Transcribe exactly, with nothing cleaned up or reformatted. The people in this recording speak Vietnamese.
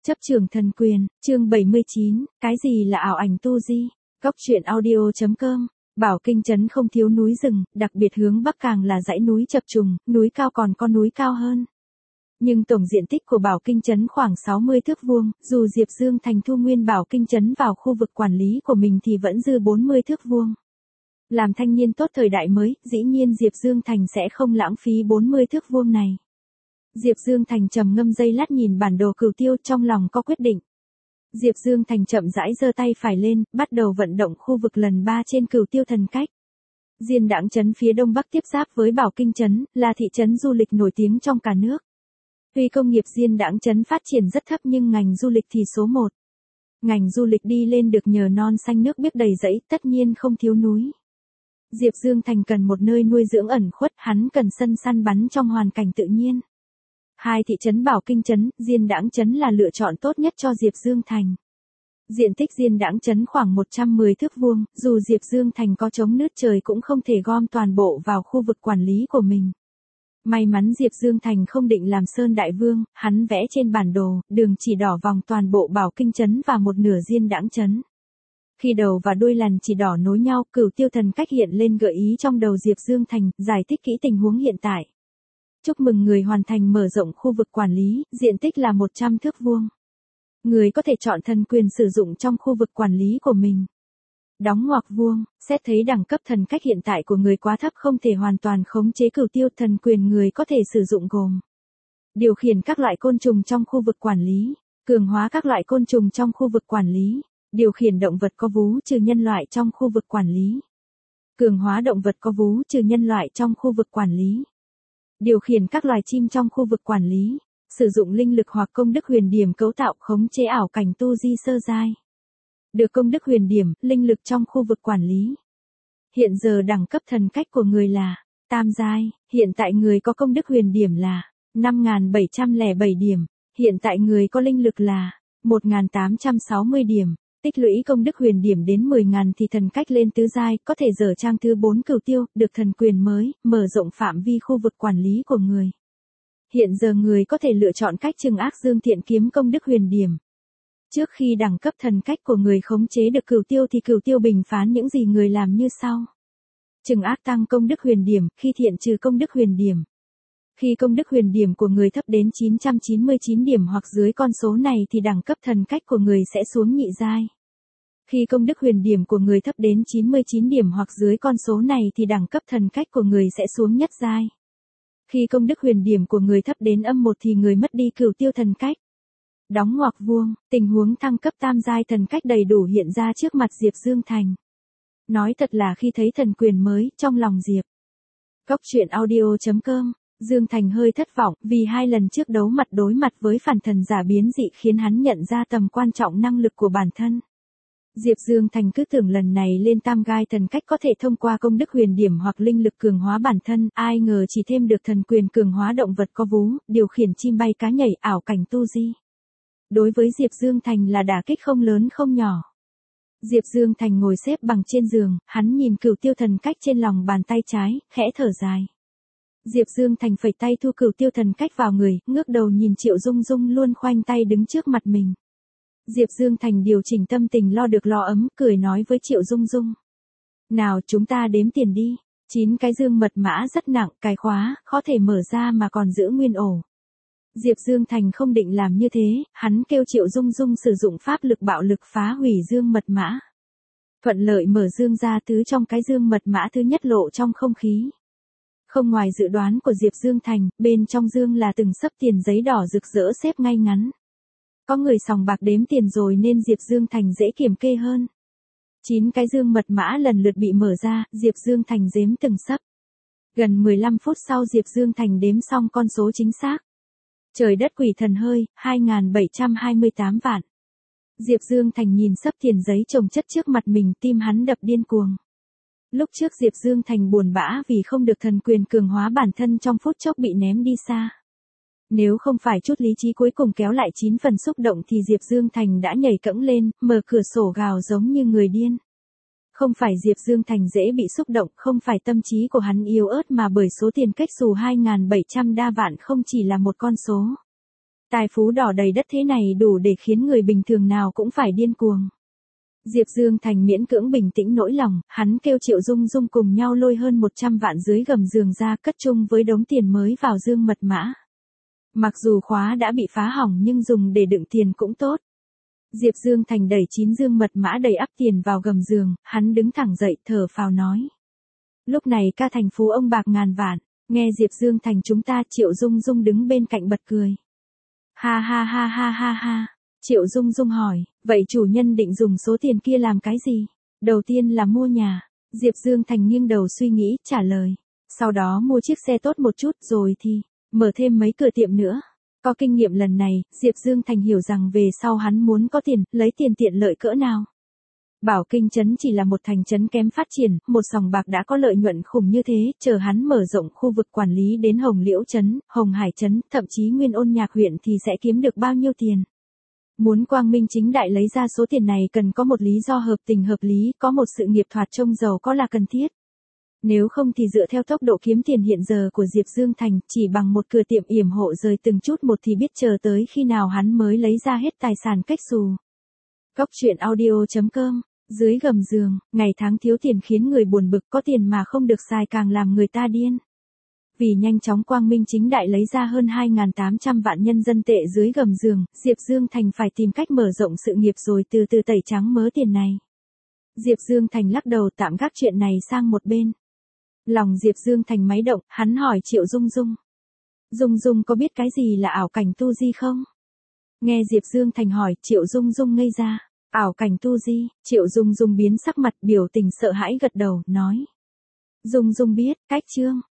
Chấp trường thần quyền, chương bảy mươi chín, cái gì là ảo ảnh tu di? Góc truyện audio chấm com. Bảo Kinh trấn không thiếu núi rừng, đặc biệt hướng bắc càng là dãy núi chập trùng, núi cao còn có núi cao hơn. Nhưng tổng diện tích của Bảo Kinh trấn khoảng sáu mươi thước vuông, dù Diệp Dương Thành thu nguyên Bảo Kinh trấn vào khu vực quản lý của mình thì vẫn dư bốn mươi thước vuông. Làm thanh niên tốt thời đại mới, dĩ nhiên Diệp Dương Thành sẽ không lãng phí bốn mươi thước vuông này. Diệp Dương Thành trầm ngâm giây lát nhìn bản đồ cửu tiêu, trong lòng có quyết định. Diệp Dương Thành chậm rãi giơ tay phải lên, bắt đầu vận động khu vực lần ba trên cửu tiêu thần cách. Diên Đãng trấn phía đông bắc tiếp giáp với Bảo Kinh trấn, là thị trấn du lịch nổi tiếng trong cả nước. Tuy công nghiệp Diên Đãng trấn phát triển rất thấp nhưng ngành du lịch thì số một. Ngành du lịch đi lên được nhờ non xanh nước biếc đầy rẫy, tất nhiên không thiếu núi. Diệp Dương Thành cần một nơi nuôi dưỡng ẩn khuất, hắn cần sân săn bắn trong hoàn cảnh tự nhiên. Hai thị trấn Bảo Kinh trấn, Diên Đãng trấn là lựa chọn tốt nhất cho Diệp Dương Thành. Diện tích Diên Đãng trấn khoảng một trăm mười thước vuông, dù Diệp Dương Thành có chống nước trời cũng không thể gom toàn bộ vào khu vực quản lý của mình. May mắn Diệp Dương Thành không định làm Sơn Đại Vương, hắn vẽ trên bản đồ, đường chỉ đỏ vòng toàn bộ Bảo Kinh trấn và một nửa Diên Đãng trấn. Khi đầu và đuôi lằn chỉ đỏ nối nhau, cửu tiêu thần cách hiện lên gợi ý trong đầu Diệp Dương Thành, giải thích kỹ tình huống hiện tại. Chúc mừng người hoàn thành mở rộng khu vực quản lý, diện tích là một trăm thước vuông. Người có thể chọn thần quyền sử dụng trong khu vực quản lý của mình. Đóng ngoặc vuông, xét thấy đẳng cấp thần cách hiện tại của người quá thấp không thể hoàn toàn khống chế cửu tiêu, thần quyền người có thể sử dụng gồm: điều khiển các loại côn trùng trong khu vực quản lý, cường hóa các loại côn trùng trong khu vực quản lý, điều khiển động vật có vú trừ nhân loại trong khu vực quản lý, cường hóa động vật có vú trừ nhân loại trong khu vực quản lý, điều khiển các loài chim trong khu vực quản lý, sử dụng linh lực hoặc công đức huyền điểm cấu tạo khống chế ảo cảnh tu di sơ giai. Được công đức huyền điểm, linh lực trong khu vực quản lý. Hiện giờ đẳng cấp thần cách của người là tam giai, hiện tại người có công đức huyền điểm là năm nghìn bảy trăm lẻ bảy điểm, hiện tại người có linh lực là một nghìn tám trăm sáu mươi điểm. Tích lũy công đức huyền điểm đến mười nghìn thì thần cách lên tứ giai, có thể dở trang thứ bốn cửu tiêu, được thần quyền mới, mở rộng phạm vi khu vực quản lý của người. Hiện giờ người có thể lựa chọn cách trừng ác dương thiện kiếm công đức huyền điểm. Trước khi đẳng cấp thần cách của người khống chế được cửu tiêu thì cửu tiêu bình phán những gì người làm như sau. Trừng ác tăng công đức huyền điểm, khi thiện trừ công đức huyền điểm. Khi công đức huyền điểm của người thấp đến chín trăm chín mươi chín điểm hoặc dưới con số này thì đẳng cấp thần cách của người sẽ xuống nhị giai. Khi công đức huyền điểm của người thấp đến chín mươi chín điểm hoặc dưới con số này thì đẳng cấp thần cách của người sẽ xuống nhất giai. Khi công đức huyền điểm của người thấp đến âm một thì người mất đi cửu tiêu thần cách. Đóng ngoặc vuông, tình huống thăng cấp tam giai thần cách đầy đủ hiện ra trước mặt Diệp Dương Thành. Nói thật là khi thấy thần quyền mới, trong lòng Diệp. Góc truyện audio chấm com. Dương Thành hơi thất vọng, vì hai lần trước đấu mặt đối mặt với phản thần giả biến dị khiến hắn nhận ra tầm quan trọng năng lực của bản thân. Diệp Dương Thành cứ tưởng lần này lên tam giai thần cách có thể thông qua công đức huyền điểm hoặc linh lực cường hóa bản thân, ai ngờ chỉ thêm được thần quyền cường hóa động vật có vú, điều khiển chim bay cá nhảy, ảo cảnh tu di. Đối với Diệp Dương Thành là đả kích không lớn không nhỏ. Diệp Dương Thành ngồi xếp bằng trên giường, hắn nhìn cửu tiêu thần cách trên lòng bàn tay trái, khẽ thở dài. Diệp Dương Thành phẩy tay thu cửu tiêu thần cách vào người, ngước đầu nhìn Triệu Dung Dung luôn khoanh tay đứng trước mặt mình. Diệp Dương Thành điều chỉnh tâm tình lo được lo ấm, cười nói với Triệu Dung Dung. Nào chúng ta đếm tiền đi, chín cái dương mật mã rất nặng, cái khóa, khó thể mở ra mà còn giữ nguyên ổ. Diệp Dương Thành không định làm như thế, hắn kêu Triệu Dung Dung sử dụng pháp lực bạo lực phá hủy dương mật mã. Thuận lợi mở dương ra thứ trong cái dương mật mã thứ nhất lộ trong không khí. Không ngoài dự đoán của Diệp Dương Thành, bên trong dương là từng xấp tiền giấy đỏ rực rỡ xếp ngay ngắn. Có người sòng bạc đếm tiền rồi nên Diệp Dương Thành dễ kiểm kê hơn. Chín cái dương mật mã lần lượt bị mở ra, Diệp Dương Thành đếm từng xấp. Gần mười lăm phút sau Diệp Dương Thành đếm xong con số chính xác. Trời đất quỷ thần hơi, hai nghìn bảy trăm hai mươi tám vạn. Diệp Dương Thành nhìn xấp tiền giấy chồng chất trước mặt mình, tim hắn đập điên cuồng. Lúc trước Diệp Dương Thành buồn bã vì không được thần quyền cường hóa bản thân trong phút chốc bị ném đi xa. Nếu không phải chút lý trí cuối cùng kéo lại chín phần xúc động thì Diệp Dương Thành đã nhảy cẫng lên, mở cửa sổ gào giống như người điên. Không phải Diệp Dương Thành dễ bị xúc động, không phải tâm trí của hắn yếu ớt mà bởi số tiền cách xù hai nghìn bảy trăm đa vạn không chỉ là một con số. Tài phú đỏ đầy đất thế này đủ để khiến người bình thường nào cũng phải điên cuồng. Diệp Dương Thành miễn cưỡng bình tĩnh nỗi lòng, hắn kêu Triệu Dung Dung cùng nhau lôi hơn một trăm vạn dưới gầm giường ra cất chung với đống tiền mới vào dương mật mã. Mặc dù khóa đã bị phá hỏng nhưng dùng để đựng tiền cũng tốt. Diệp Dương Thành đẩy chín dương mật mã đầy ắp tiền vào gầm giường, hắn đứng thẳng dậy thở phào nói. Lúc này ca thành phú ông bạc ngàn vạn, nghe Diệp Dương Thành chúng ta. Triệu Dung Dung đứng bên cạnh bật cười. Ha ha ha ha ha ha. Triệu Dung Dung hỏi, vậy chủ nhân định dùng số tiền kia làm cái gì? Đầu tiên là mua nhà. Diệp Dương Thành nghiêng đầu suy nghĩ, trả lời. Sau đó mua chiếc xe tốt một chút rồi thì, mở thêm mấy cửa tiệm nữa. Có kinh nghiệm lần này, Diệp Dương Thành hiểu rằng về sau hắn muốn có tiền, lấy tiền tiện lợi cỡ nào. Bảo Kinh Trấn chỉ là một thành trấn kém phát triển, một sòng bạc đã có lợi nhuận khủng như thế, chờ hắn mở rộng khu vực quản lý đến Hồng Liễu Trấn, Hồng Hải Trấn, thậm chí Nguyên Ôn Nhạc huyện thì sẽ kiếm được bao nhiêu tiền. Muốn quang minh chính đại lấy ra số tiền này cần có một lý do hợp tình hợp lý, có một sự nghiệp thoạt trông giàu có là cần thiết. Nếu không thì dựa theo tốc độ kiếm tiền hiện giờ của Diệp Dương Thành, chỉ bằng một cửa tiệm yểm hộ rời từng chút một thì biết chờ tới khi nào hắn mới lấy ra hết tài sản cách xù. Cốc truyện audio chấm com. Dưới gầm giường, ngày tháng thiếu tiền khiến người buồn bực, có tiền mà không được xài càng làm người ta điên. Vì nhanh chóng quang minh chính đại lấy ra hơn hai nghìn tám trăm vạn nhân dân tệ dưới gầm giường, Diệp Dương Thành phải tìm cách mở rộng sự nghiệp rồi từ từ tẩy trắng mớ tiền này. Diệp Dương Thành lắc đầu tạm gác chuyện này sang một bên. Lòng Diệp Dương Thành máy động, hắn hỏi Triệu Dung Dung. Dung Dung có biết cái gì là ảo cảnh tu di không? Nghe Diệp Dương Thành hỏi, Triệu Dung Dung ngây ra. Ảo cảnh tu di, Triệu Dung Dung biến sắc mặt biểu tình sợ hãi gật đầu, nói. Dung Dung biết, cách chương.